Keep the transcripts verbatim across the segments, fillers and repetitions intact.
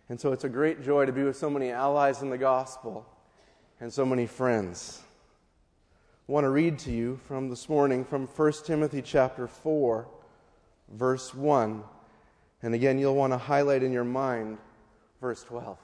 And so it's a great joy to be with so many allies in the gospel and so many friends. I want to read to you from this morning from First Timothy chapter four, verse one. And again, you'll want to highlight in your mind verse twelve.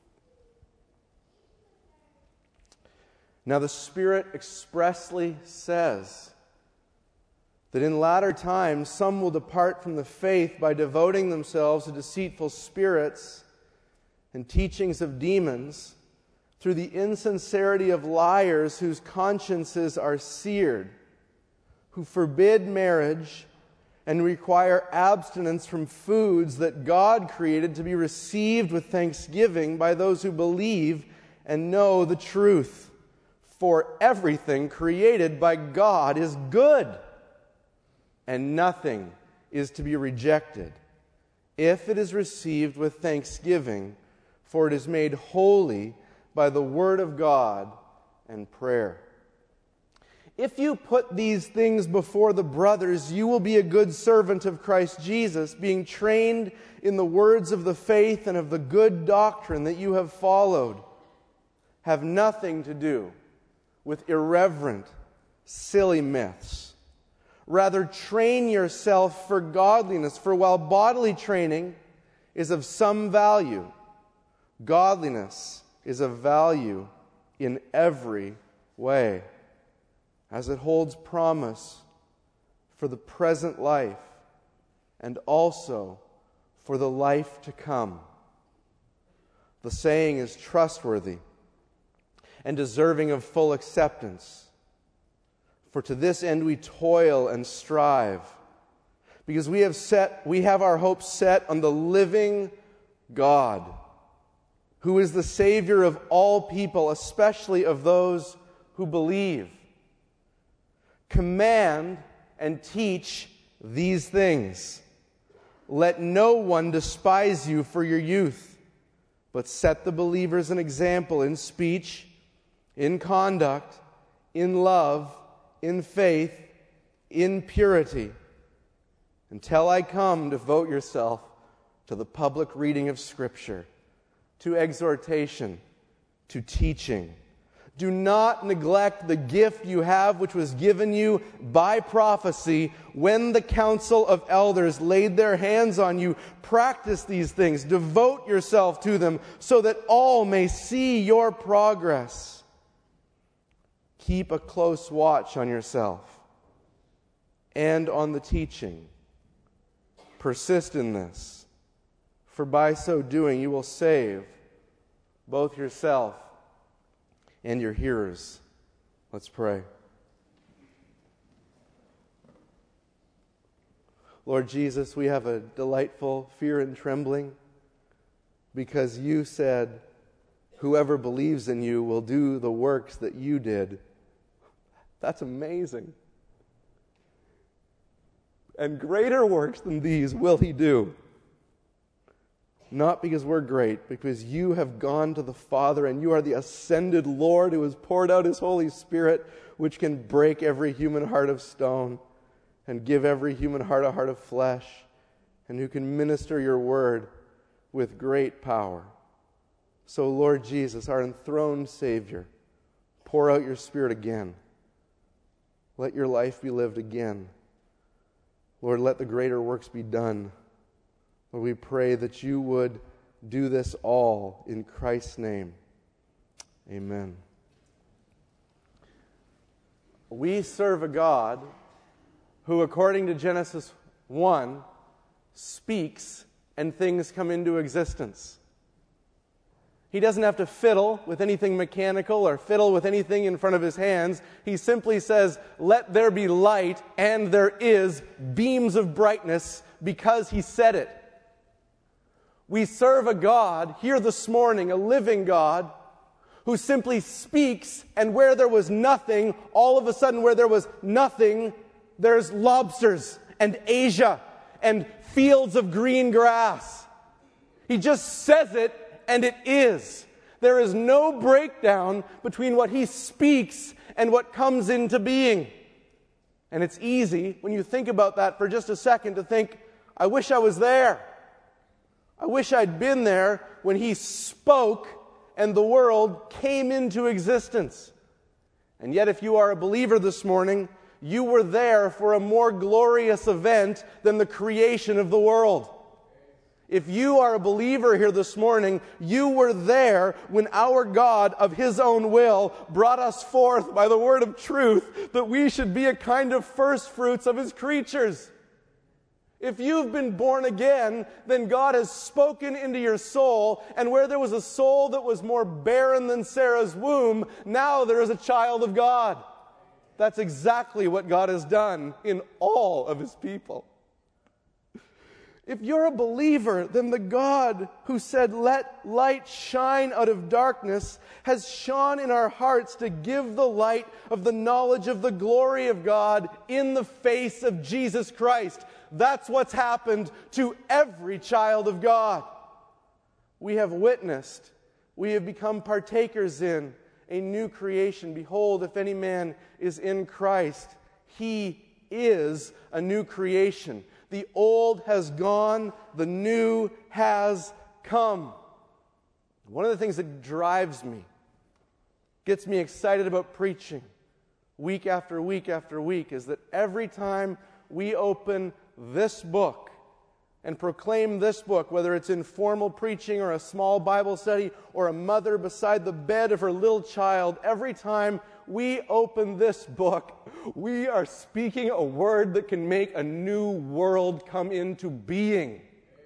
Now the Spirit expressly says that in latter times some will depart from the faith by devoting themselves to deceitful spirits and teachings of demons, through the insincerity of liars whose consciences are seared, who forbid marriage and require abstinence from foods that God created to be received with thanksgiving by those who believe and know the truth. For everything created by God is good, and nothing is to be rejected if it is received with thanksgiving, for it is made holy by the word of God and prayer. If you put these things before the brothers, you will be a good servant of Christ Jesus, being trained in the words of the faith and of the good doctrine that you have followed. Have nothing to do with irreverent, silly myths. Rather, train yourself for godliness, for while bodily training is of some value, godliness is of value in every way, as it holds promise for the present life and also for the life to come. The saying is trustworthy and deserving of full acceptance. For to this end we toil and strive, because we have set we have our hopes set on the living God, who is the Savior of all people, especially of those who believe. Command and teach these things. Let no one despise you for your youth, but set the believers an example in speech, in conduct, in love, in faith, in purity. Until I come, devote yourself to the public reading of Scripture, to exhortation, to teaching. Do not neglect the gift you have, which was given you by prophecy when the council of elders laid their hands on you. Practice these things. Devote yourself to them so that all may see your progress. Keep a close watch on yourself and on the teaching. Persist in this, for by so doing you will save both yourself and your hearers. Let's pray. Lord Jesus, we have a delightful fear and trembling because you said, whoever believes in you will do the works that you did. That's amazing. And greater works than these will he do. Not because we're great, but because you have gone to the Father and you are the ascended Lord who has poured out his Holy Spirit, which can break every human heart of stone and give every human heart a heart of flesh, and who can minister your word with great power. So, Lord Jesus, our enthroned Savior, pour out your Spirit again. Let your life be lived again. Lord, let the greater works be done. Lord, we pray that you would do this all in Christ's name. Amen. We serve a God who, according to Genesis one, speaks and things come into existence. He doesn't have to fiddle with anything mechanical or fiddle with anything in front of his hands. He simply says, let there be light, and there is beams of brightness because he said it. We serve a God here this morning, a living God, who simply speaks, and where there was nothing, all of a sudden where there was nothing, there's lobsters and Asia and fields of green grass. He just says it, and it is. There is no breakdown between what he speaks and what comes into being. And it's easy, when you think about that for just a second, to think, I wish I was there. I wish I'd been there when he spoke and the world came into existence. And yet, if you are a believer this morning, you were there for a more glorious event than the creation of the world. If you are a believer here this morning, you were there when our God of His own will brought us forth by the word of truth that we should be a kind of first fruits of His creatures. If you've been born again, then God has spoken into your soul, and where there was a soul that was more barren than Sarah's womb, now there is a child of God. That's exactly what God has done in all of His people. If you're a believer, then the God who said, "Let light shine out of darkness," has shone in our hearts to give the light of the knowledge of the glory of God in the face of Jesus Christ. That's what's happened to every child of God. We have witnessed, we have become partakers in a new creation. Behold, if any man is in Christ, he is a new creation. The old has gone, the new has come. One of the things that drives me, gets me excited about preaching week after week after week, is that every time we open this book and proclaim this book, whether it's in formal preaching or a small Bible study or a mother beside the bed of her little child, every time we open this book, we are speaking a word that can make a new world come into being.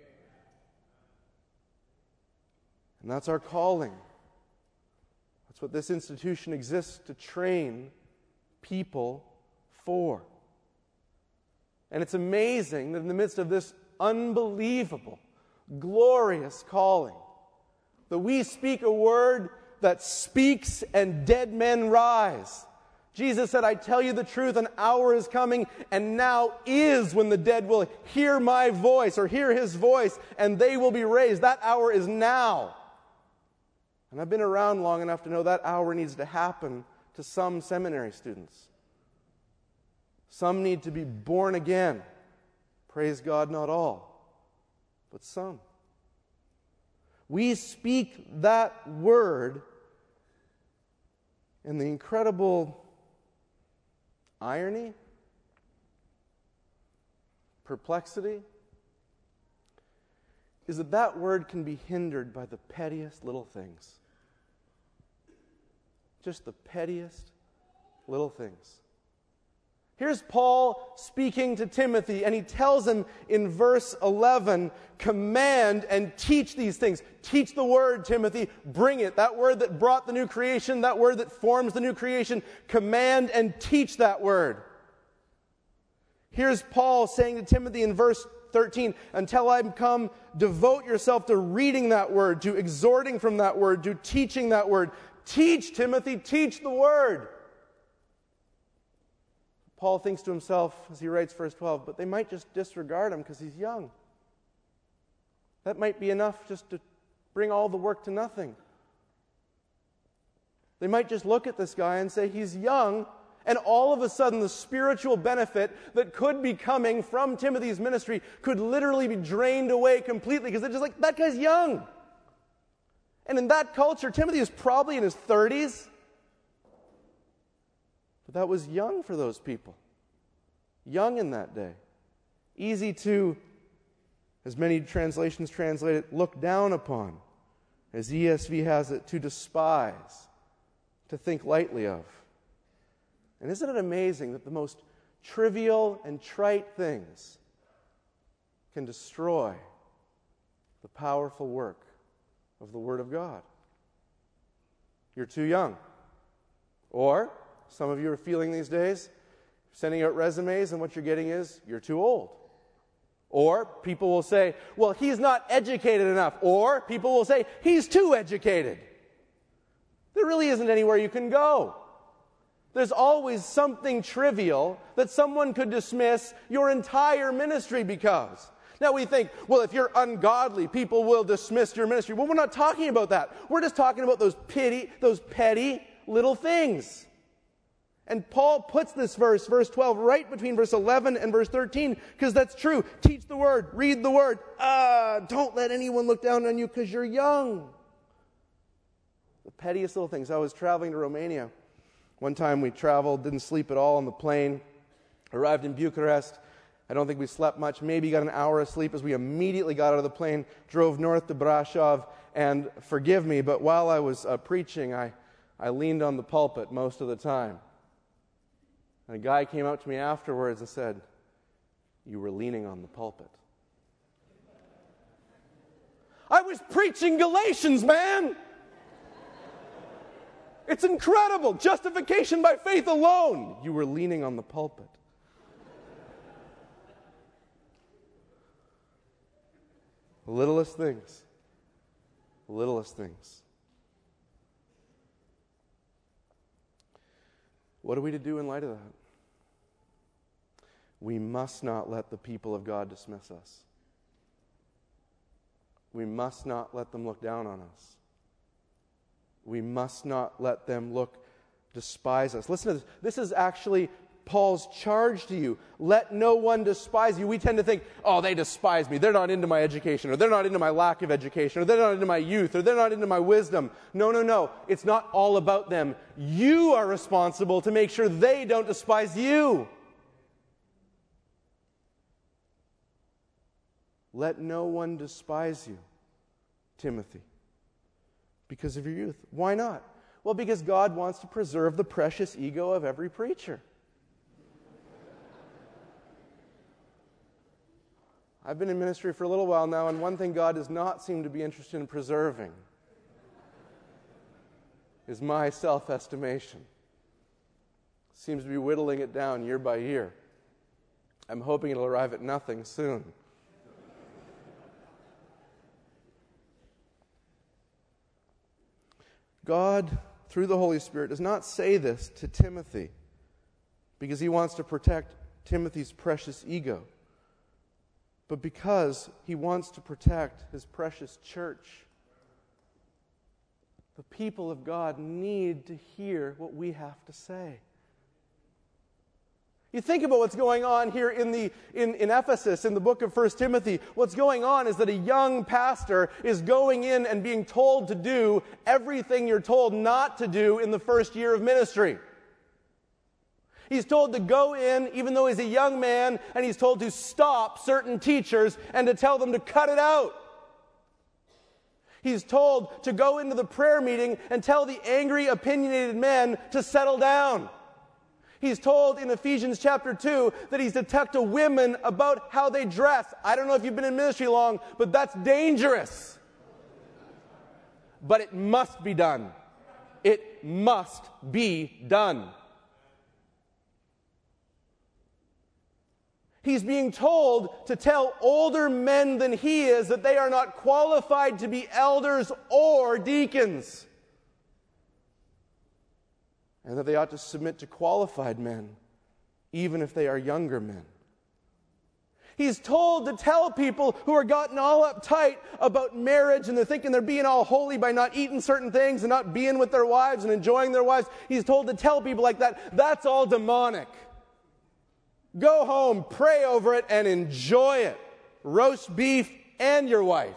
And that's our calling. That's what this institution exists to train people for. And it's amazing that in the midst of this unbelievable, glorious calling, that we speak a word that speaks and dead men rise. Jesus said, "I tell you the truth, an hour is coming, and now is when the dead will hear my voice," or hear His voice, "and they will be raised." That hour is now. And I've been around long enough to know that hour needs to happen to some seminary students. Some need to be born again. Praise God, not all, but some. We speak that word, and the incredible irony, perplexity, is that that word can be hindered by the pettiest little things. Just the pettiest little things. Here's Paul speaking to Timothy, and he tells him in verse eleven, "Command and teach these things." Teach the word, Timothy. Bring it. That word that brought the new creation, that word that forms the new creation. Command and teach that word. Here's Paul saying to Timothy in verse thirteen, "Until I come, devote yourself to reading that word, to exhorting from that word, to teaching that word." Teach, Timothy, teach the word. Paul thinks to himself as he writes verse twelve, but they might just disregard him because he's young. That might be enough just to bring all the work to nothing. They might just look at this guy and say he's young, and all of a sudden the spiritual benefit that could be coming from Timothy's ministry could literally be drained away completely because they're just like, that guy's young. And in that culture, Timothy is probably in his thirties. But that was young for those people. Young in that day. Easy to, as many translations translate it, look down upon. As E S V has it, to despise, to think lightly of. And isn't it amazing that the most trivial and trite things can destroy the powerful work of the Word of God? You're too young. Or some of you are feeling these days, sending out resumes, and what you're getting is, you're too old. Or people will say, well, he's not educated enough. Or people will say, he's too educated. There really isn't anywhere you can go. There's always something trivial that someone could dismiss your entire ministry because. Now we think, well, if you're ungodly, people will dismiss your ministry. Well, we're not talking about that. We're just talking about those pity, those petty little things. And Paul puts this verse, verse twelve, right between verse eleven and verse thirteen, because that's true. Teach the word, read the word. Uh, don't let anyone look down on you because you're young. The pettiest little things. I was traveling to Romania. One time we traveled, didn't sleep at all on the plane, arrived in Bucharest. I don't think we slept much, maybe got an hour of sleep as we immediately got out of the plane, drove north to Brasov, and forgive me, but while I was uh, preaching, I, I leaned on the pulpit most of the time. And a guy came up to me afterwards and said, "You were leaning on the pulpit." I was preaching Galatians, man! It's incredible. Justification by faith alone. You were leaning on the pulpit. The littlest things. The littlest things. What are we to do in light of that? We must not let the people of God dismiss us. We must not let them look down on us. We must not let them look, despise us. Listen to this. This is actually Paul's charge to you. Let no one despise you. We tend to think, oh, they despise me. They're not into my education, or they're not into my lack of education, or they're not into my youth, or they're not into my wisdom. No, no, no. It's not all about them. You are responsible to make sure they don't despise you. Let no one despise you, Timothy, because of your youth. Why not? Well, because God wants to preserve the precious ego of every preacher. I've been in ministry for a little while now, and one thing God does not seem to be interested in preserving is my self-estimation. Seems to be whittling it down year by year. I'm hoping it'll arrive at nothing soon. God, through the Holy Spirit, does not say this to Timothy because he wants to protect Timothy's precious ego, but because he wants to protect his precious church. The people of God need to hear what we have to say. You think about what's going on here in the in, in Ephesus, in the book of First Timothy. What's going on is that a young pastor is going in and being told to do everything you're told not to do in the first year of ministry. He's told to go in, even though he's a young man, and he's told to stop certain teachers and to tell them to cut it out. He's told to go into the prayer meeting and tell the angry, opinionated men to settle down. He's told in Ephesians chapter two that he's to talk to women about how they dress. I don't know if you've been in ministry long, but that's dangerous. But it must be done. It must be done. He's being told to tell older men than he is that they are not qualified to be elders or deacons, and that they ought to submit to qualified men, even if they are younger men. He's told to tell people who are gotten all uptight about marriage and they're thinking they're being all holy by not eating certain things and not being with their wives and enjoying their wives. He's told to tell people like that, that's all demonic. Go home, pray over it, and enjoy it. Roast beef and your wife.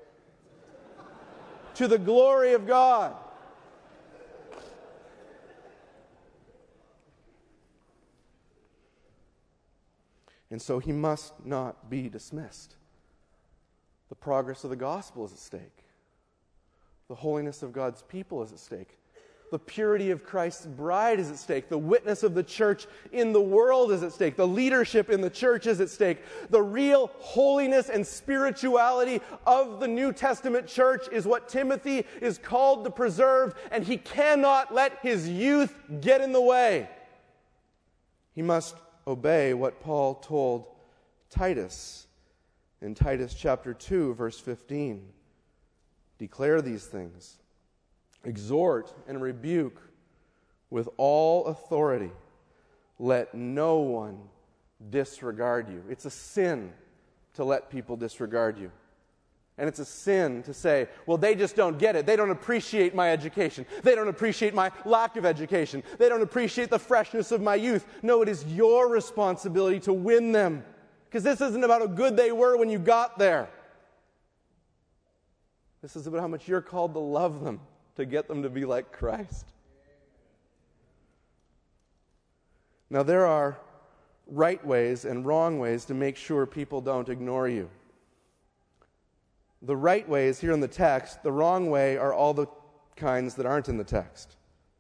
To the glory of God. And so he must not be dismissed. The progress of the gospel is at stake. The holiness of God's people is at stake. The purity of Christ's bride is at stake. The witness of the church in the world is at stake. The leadership in the church is at stake. The real holiness and spirituality of the New Testament church is what Timothy is called to preserve, and he cannot let his youth get in the way. He must obey what Paul told Titus in Titus chapter two, verse fifteen. Declare these things. Exhort and rebuke with all authority. Let no one disregard you. It's a sin to let people disregard you. And it's a sin to say, well, they just don't get it. They don't appreciate my education. They don't appreciate my lack of education. They don't appreciate the freshness of my youth. No, it is your responsibility to win them. Because this isn't about how good they were when you got there. This is about how much you're called to love them, to get them to be like Christ. Now, there are right ways and wrong ways to make sure people don't ignore you. The right way is here in the text. The wrong way are all the kinds that aren't in the text.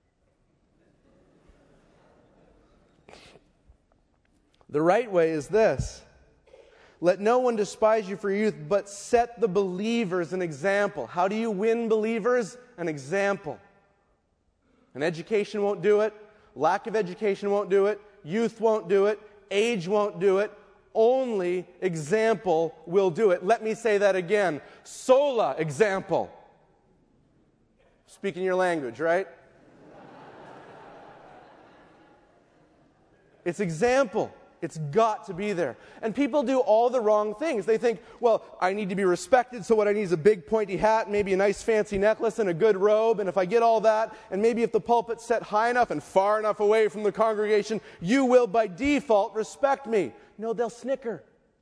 The right way is this. Let no one despise you for your youth, but set the believers an example. How do you win believers? An example. And education won't do it. Lack of education won't do it. Youth won't do it. Age won't do it. Only example will do it. Let me say that again. Sola example. Speaking your language, right? It's example. It's got to be there. And people do all the wrong things. They think, well, I need to be respected, so what I need is a big pointy hat, maybe a nice fancy necklace and a good robe, and if I get all that, and maybe if the pulpit's set high enough and far enough away from the congregation, you will by default respect me. No, they'll snicker.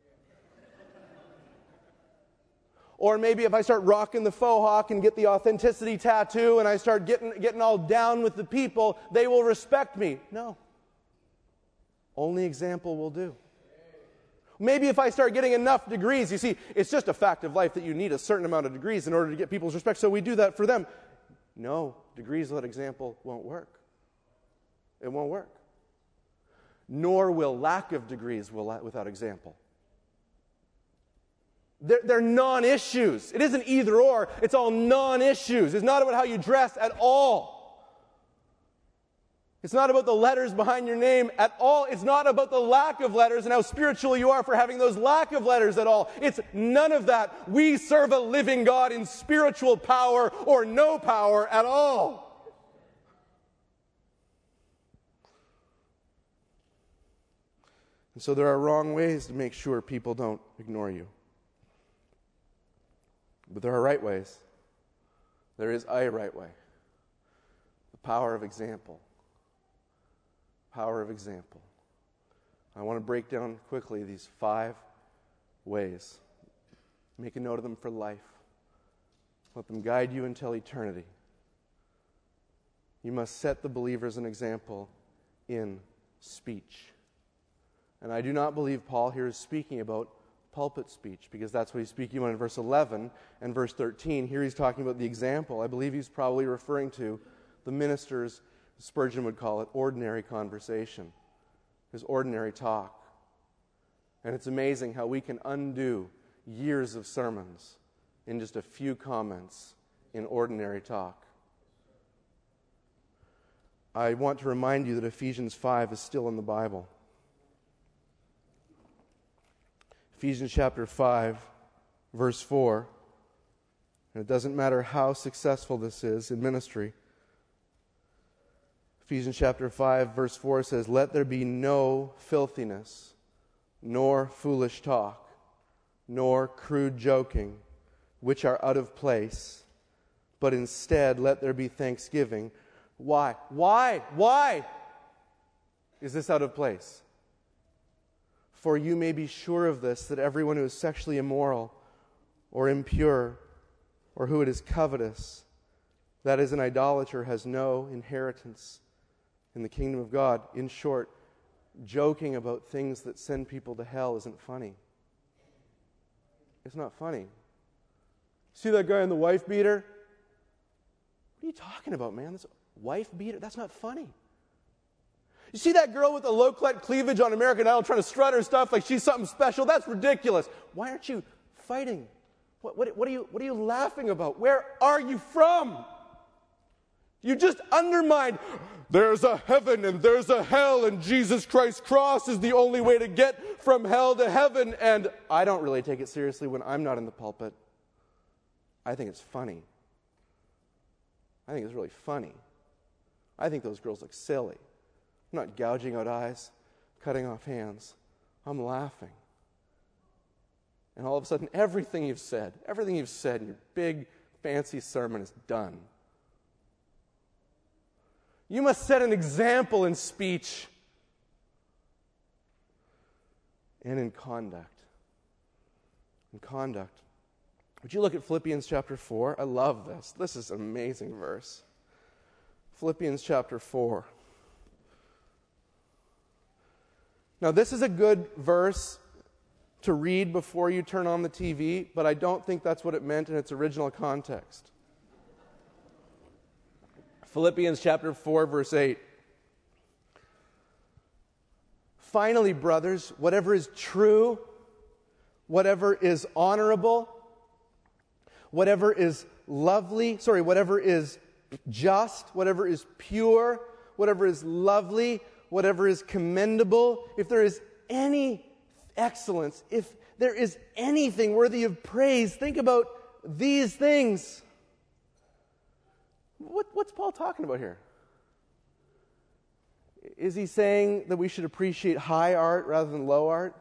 Or maybe if I start rocking the faux hawk and get the authenticity tattoo and I start getting, getting all down with the people, they will respect me. No. Only example will do. Maybe if I start getting enough degrees, you see, it's just a fact of life that you need a certain amount of degrees in order to get people's respect, so we do that for them. No, degrees without example won't work. It won't work. Nor will lack of degrees will without example. They're, they're non-issues. It isn't either or. It's all non-issues. It's not about how you dress at all. It's not about the letters behind your name at all. It's not about the lack of letters and how spiritual you are for having those lack of letters at all. It's none of that. We serve a living God in spiritual power or no power at all. And so there are wrong ways to make sure people don't ignore you. But there are right ways. There is a right way. The power of example. Power of example. I want to break down quickly these five ways. Make a note of them for life. Let them guide you until eternity. You must set the believers an example in speech. And I do not believe Paul here is speaking about pulpit speech, because that's what he's speaking about in verse eleven and verse thirteen. Here he's talking about the example. I believe he's probably referring to the minister's, Spurgeon would call it, ordinary conversation, his ordinary talk. And it's amazing how we can undo years of sermons in just a few comments in ordinary talk. I want to remind you that Ephesians five is still in the Bible. Ephesians chapter five, verse four. And it doesn't matter how successful this is in ministry. Ephesians chapter five, verse four says, "Let there be no filthiness, nor foolish talk, nor crude joking, which are out of place, but instead let there be thanksgiving." Why? Why? Why is this out of place? "For you may be sure of this, that everyone who is sexually immoral or impure, or who it is covetous, that is an idolater, has no inheritance in the kingdom of God." In short, joking about things that send people to hell isn't funny. It's not funny. See that guy in the wife beater? What are you talking about, man? This wife beater? That's not funny. You see that girl with the low-cut cleavage on American Idol trying to strut her stuff like she's something special? That's ridiculous. Why aren't you fighting? What, what, what, are you, what are you laughing about? Where are you from? You just undermined, there's a heaven and there's a hell, and Jesus Christ's cross is the only way to get from hell to heaven. And I don't really take it seriously when I'm not in the pulpit. I think it's funny. I think it's really funny. I think those girls look silly. I'm not gouging out eyes, cutting off hands. I'm laughing. And all of a sudden, everything you've said, everything you've said in your big, fancy sermon is done. You must set an example in speech and in conduct. In conduct. Would you look at Philippians chapter four? I love this. This is an amazing verse. Philippians chapter four. Now, this is a good verse to read before you turn on the T V, but I don't think that's what it meant in its original context. Philippians chapter four, verse eight. Finally, brothers, whatever is true, whatever is honorable, whatever is lovely, sorry, whatever is just, whatever is pure, whatever is lovely, whatever is commendable, if there is any excellence, if there is anything worthy of praise, think about these things. What, what's Paul talking about here? Is he saying that we should appreciate high art rather than low art?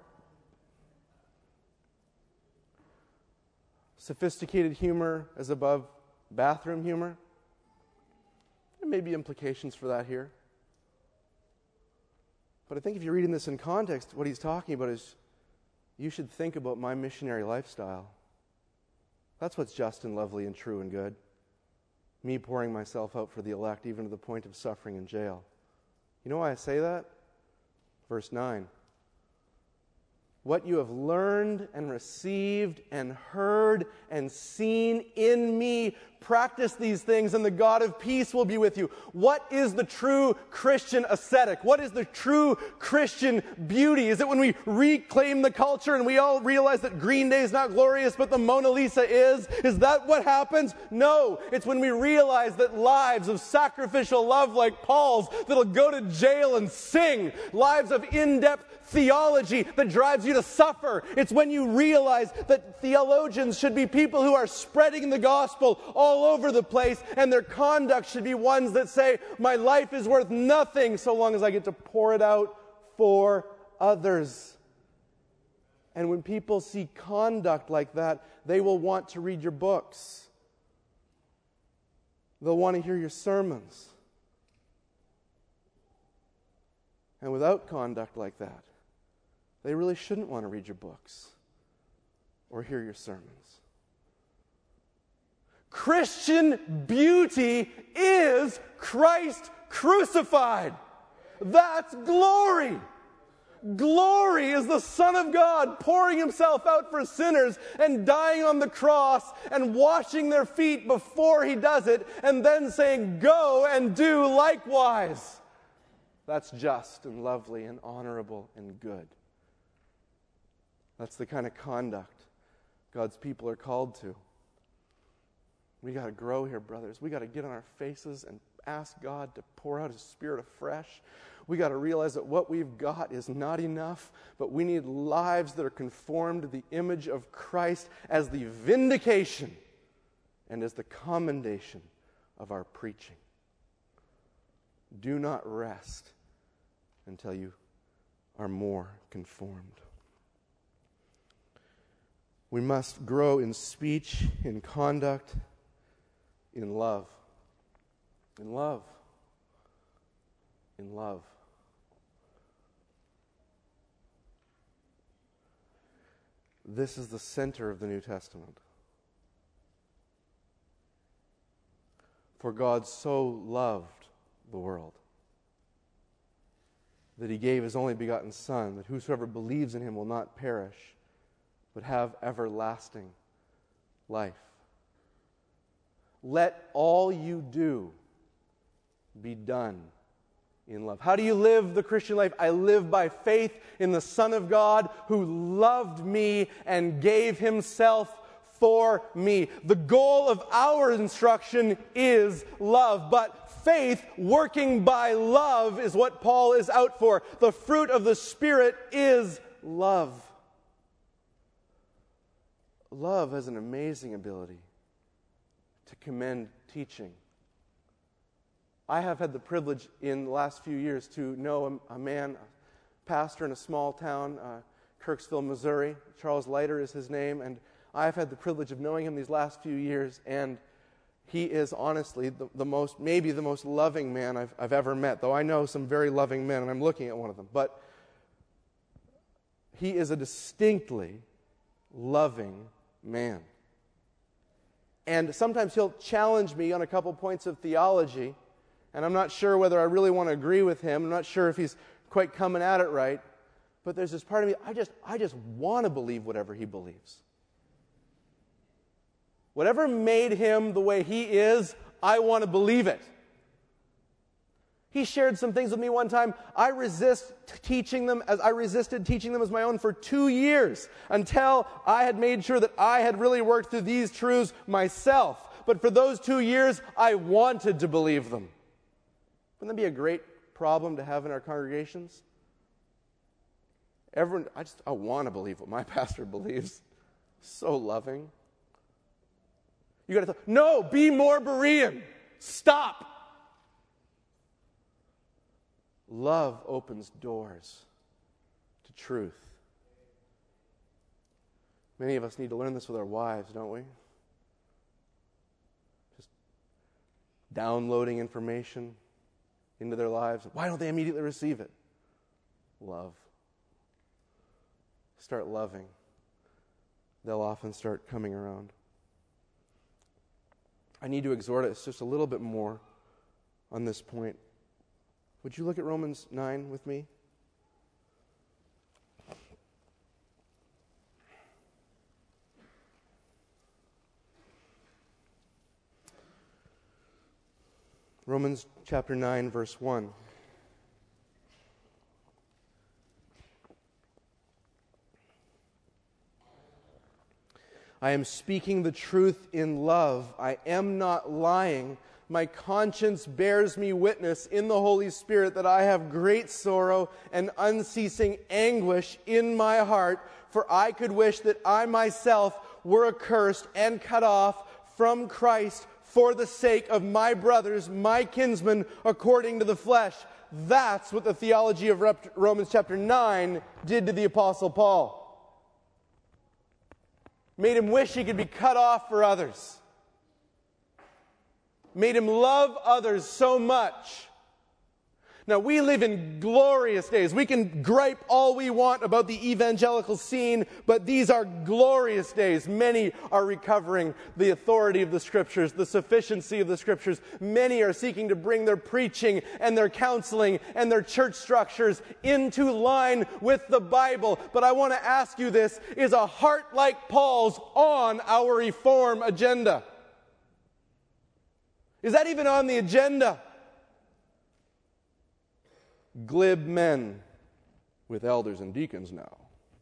Sophisticated humor is above bathroom humor? There may be implications for that here. But I think if you're reading this in context, what he's talking about is you should think about my missionary lifestyle. That's what's just and lovely and true and good. Me pouring myself out for the elect, even to the point of suffering in jail. You know why I say that? Verse nine. What you have learned and received and heard and seen in me, practice these things, and the God of peace will be with you. What is the true Christian ascetic? What is the true Christian beauty? Is it when we reclaim the culture and we all realize that Green Day is not glorious, but the Mona Lisa is? Is that what happens? No. It's when we realize that lives of sacrificial love like Paul's that'll go to jail and sing, lives of in-depth theology that drives you to suffer. It's when you realize that theologians should be people who are spreading the gospel all over the place, and their conduct should be ones that say, my life is worth nothing so long as I get to pour it out for others. And when people see conduct like that, they will want to read your books. They'll want to hear your sermons. And without conduct like that, they really shouldn't want to read your books or hear your sermons. Christian beauty is Christ crucified. That's glory. Glory is the Son of God pouring himself out for sinners and dying on the cross and washing their feet before he does it and then saying, go and do likewise. That's just and lovely and honorable and good. That's the kind of conduct God's people are called to. We got to grow here, brothers. We got to get on our faces and ask God to pour out his Spirit afresh. We got to realize that what we've got is not enough, but we need lives that are conformed to the image of Christ as the vindication and as the commendation of our preaching. Do not rest until you are more conformed. We must grow in speech, in conduct, in love. In love. In love. This is the center of the New Testament. For God so loved the world that he gave his only begotten Son, that whosoever believes in him will not perish, but have everlasting life. Let all you do be done in love. How do you live the Christian life? I live by faith in the Son of God who loved me and gave himself for me. The goal of our instruction is love, but faith working by love is what Paul is out for. The fruit of the Spirit is love. Love has an amazing ability to commend teaching. I have had the privilege in the last few years to know a, a man, a pastor in a small town, uh, Kirksville, Missouri. Charles Leiter is his name, and I've had the privilege of knowing him these last few years, and he is honestly the, the most, maybe the most loving man I've, I've ever met, though I know some very loving men, and I'm looking at one of them. But he is a distinctly loving man. And sometimes he'll challenge me on a couple points of theology, and I'm not sure whether I really want to agree with him. I'm not sure if he's quite coming at it right. But there's this part of me, I just, I just want to believe whatever he believes. Whatever made him the way he is, I want to believe it. He shared some things with me one time. I resist teaching them as I resisted teaching them as my own for two years until I had made sure that I had really worked through these truths myself. But for those two years, I wanted to believe them. Wouldn't that be a great problem to have in our congregations? Everyone, I just I want to believe what my pastor believes. So loving. You got to tell, no, be more Berean. Stop. Love opens doors to truth. Many of us need to learn this with our wives, don't we? Just downloading information into their lives. Why don't they immediately receive it? Love. Start loving. They'll often start coming around. I need to exhort us just a little bit more on this point. Would you look at Romans nine with me? Romans chapter nine, verse one. I am speaking the truth in love. I am not lying. My conscience bears me witness in the Holy Spirit that I have great sorrow and unceasing anguish in my heart, for I could wish that I myself were accursed and cut off from Christ for the sake of my brothers, my kinsmen, according to the flesh. That's what the theology of Romans chapter nine did to the Apostle Paul. Made him wish he could be cut off for others. Made him love others so much. Now, we live in glorious days. We can gripe all we want about the evangelical scene, but these are glorious days. Many are recovering the authority of the Scriptures, the sufficiency of the Scriptures. Many are seeking to bring their preaching and their counseling and their church structures into line with the Bible. But I want to ask you this, is a heart like Paul's on our reform agenda? Is that even on the agenda? Glib men with elders and deacons now.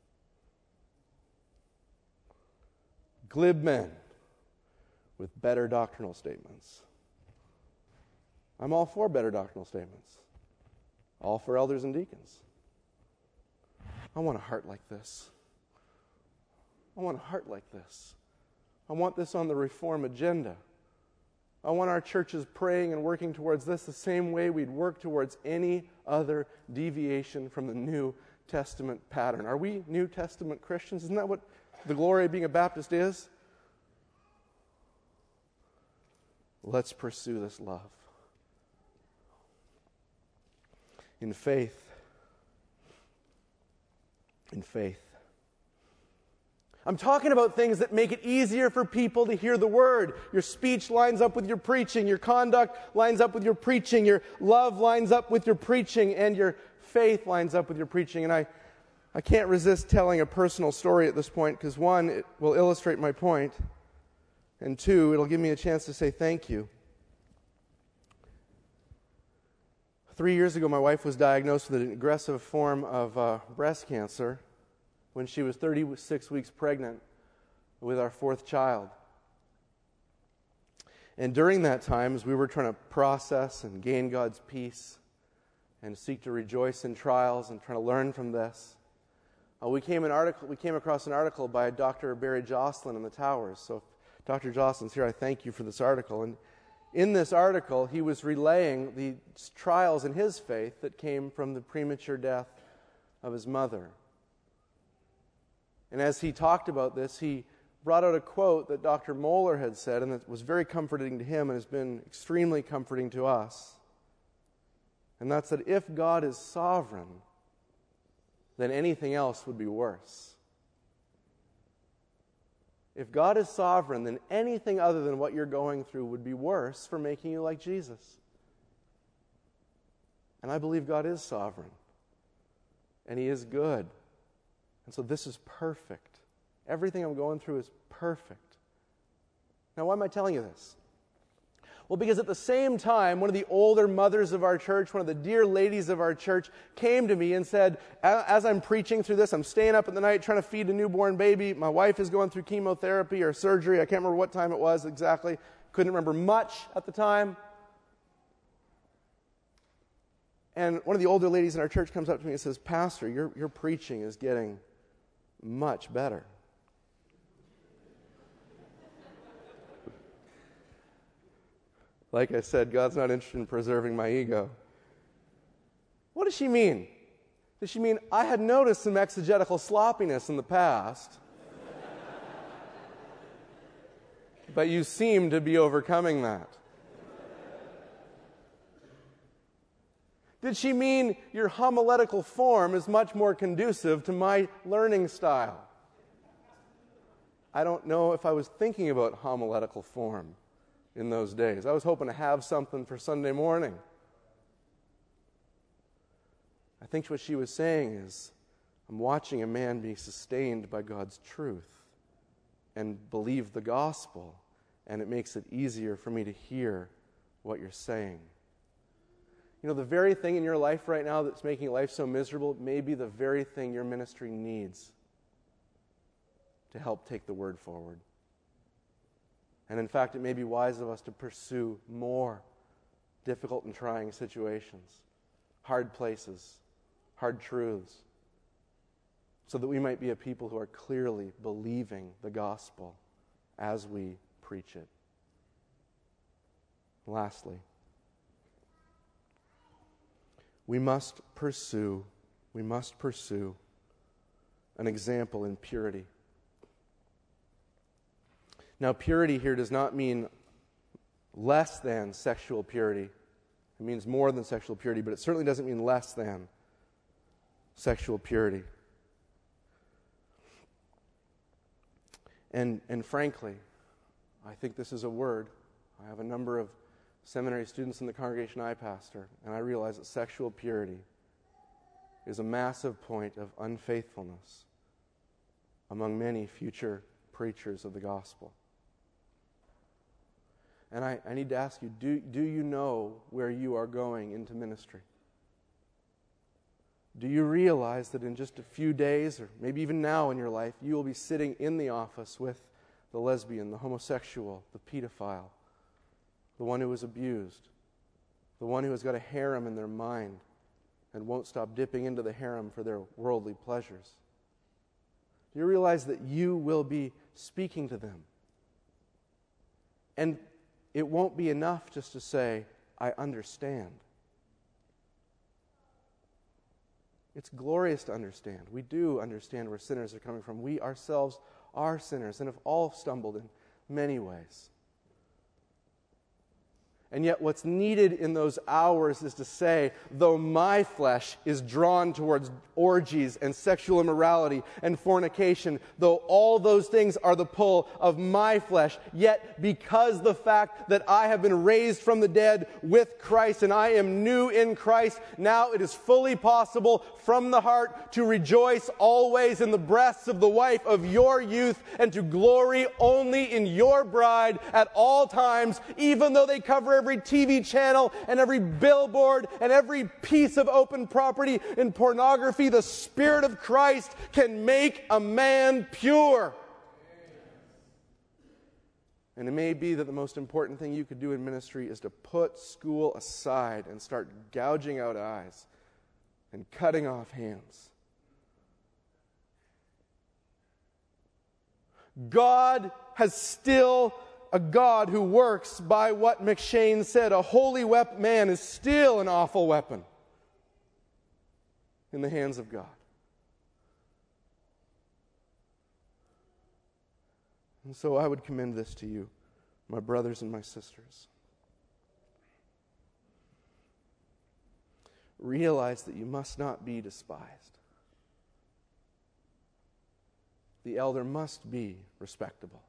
Glib men with better doctrinal statements. I'm all for better doctrinal statements. All for elders and deacons. I want a heart like this. I want a heart like this. I want this on the reform agenda. I want our churches praying and working towards this the same way we'd work towards any other deviation from the New Testament pattern. Are we New Testament Christians? Isn't that what the glory of being a Baptist is? Let's pursue this love. In faith. In faith. I'm talking about things that make it easier for people to hear the word. Your speech lines up with your preaching. Your conduct lines up with your preaching. Your love lines up with your preaching. And your faith lines up with your preaching. And I, I can't resist telling a personal story at this point because, one, it will illustrate my point. And two, it'll give me a chance to say thank you. Three years ago, my wife was diagnosed with an aggressive form of uh, breast cancer when she was thirty-six weeks pregnant with our fourth child. And during that time, as we were trying to process and gain God's peace and seek to rejoice in trials and trying to learn from this, uh, we came an article. We came across an article by Doctor Barry Jocelyn in the Towers. So if Doctor Jocelyn's here, I thank you for this article. And in this article, he was relaying the trials in his faith that came from the premature death of his mother. And as he talked about this, he brought out a quote that Doctor Moeller had said, and that was very comforting to him and has been extremely comforting to us. And that's that if God is sovereign, then anything else would be worse. If God is sovereign, then anything other than what you're going through would be worse for making you like Jesus. And I believe God is sovereign. And He is good. And so this is perfect. Everything I'm going through is perfect. Now, why am I telling you this? Well, because at the same time, one of the older mothers of our church, one of the dear ladies of our church, came to me and said, as I'm preaching through this, I'm staying up at the night trying to feed a newborn baby. My wife is going through chemotherapy or surgery. I can't remember what time it was exactly. Couldn't remember much at the time. And one of the older ladies in our church comes up to me and says, Pastor, your, your preaching is getting much better. Like I said, God's not interested in preserving my ego. What does she mean? Does she mean I had noticed some exegetical sloppiness in the past, but you seem to be overcoming that? Did she mean your homiletical form is much more conducive to my learning style? I don't know if I was thinking about homiletical form in those days. I was hoping to have something for Sunday morning. I think what she was saying is, I'm watching a man be sustained by God's truth and believe the gospel, and it makes it easier for me to hear what you're saying. You know, the very thing in your life right now that's making life so miserable may be the very thing your ministry needs to help take the word forward. And in fact, it may be wise of us to pursue more difficult and trying situations, hard places, hard truths, so that we might be a people who are clearly believing the gospel as we preach it. Lastly, we must pursue, we must pursue an example in purity. Now, purity here does not mean less than sexual purity. It means more than sexual purity, but it certainly doesn't mean less than sexual purity. And, and frankly, I think this is a word. I have a number of seminary students in the congregation I pastor, and I realize that sexual purity is a massive point of unfaithfulness among many future preachers of the gospel. And I, I need to ask you, do, do you know where you are going into ministry? Do you realize that in just a few days, or maybe even now in your life, you will be sitting in the office with the lesbian, the homosexual, the pedophile, the one who is abused, the one who has got a harem in their mind and won't stop dipping into the harem for their worldly pleasures? Do you realize that you will be speaking to them? And it won't be enough just to say, I understand. It's glorious to understand. We do understand where sinners are coming from. We ourselves are sinners and have all stumbled in many ways. And yet what's needed in those hours is to say, though my flesh is drawn towards orgies and sexual immorality and fornication, though all those things are the pull of my flesh, yet because the fact that I have been raised from the dead with Christ and I am new in Christ, now it is fully possible from the heart to rejoice always in the breasts of the wife of your youth and to glory only in your bride at all times, even though they cover every T V channel and every billboard and every piece of open property in pornography. The Spirit of Christ can make a man pure. And it may be that the most important thing you could do in ministry is to put school aside and start gouging out eyes and cutting off hands. God has still a God who works by what McShane said. A holy wep- man is still an awful weapon in the hands of God. And so I would commend this to you, my brothers and my sisters. Realize that you must not be despised. The elder must be respectable.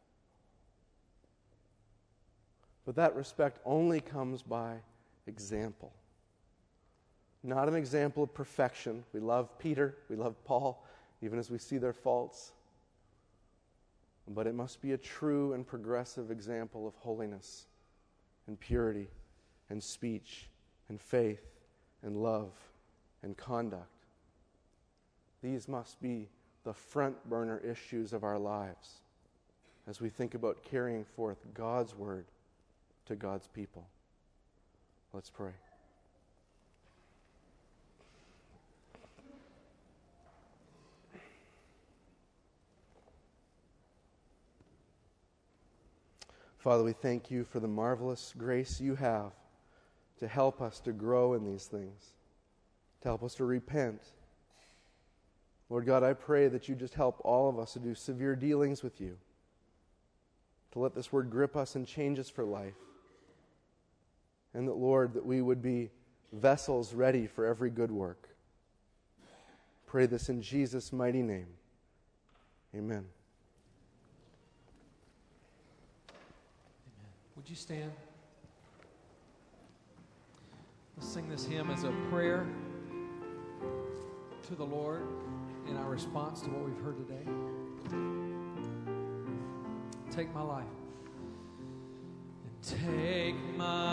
But that respect only comes by example. Not an example of perfection. We love Peter, we love Paul, even as we see their faults. But it must be a true and progressive example of holiness and purity and speech and faith and love and conduct. These must be the front burner issues of our lives as we think about carrying forth God's word to God's people. Let's pray. Father, we thank you for the marvelous grace you have to help us to grow in these things, to help us to repent. Lord God, I pray that you just help all of us to do severe dealings with you, to let this word grip us and change us for life. And that, Lord, that we would be vessels ready for every good work. Pray this in Jesus' mighty name. Amen. Amen. Would you stand? Let's sing this hymn as a prayer to the Lord in our response to what we've heard today. Take my life. And take my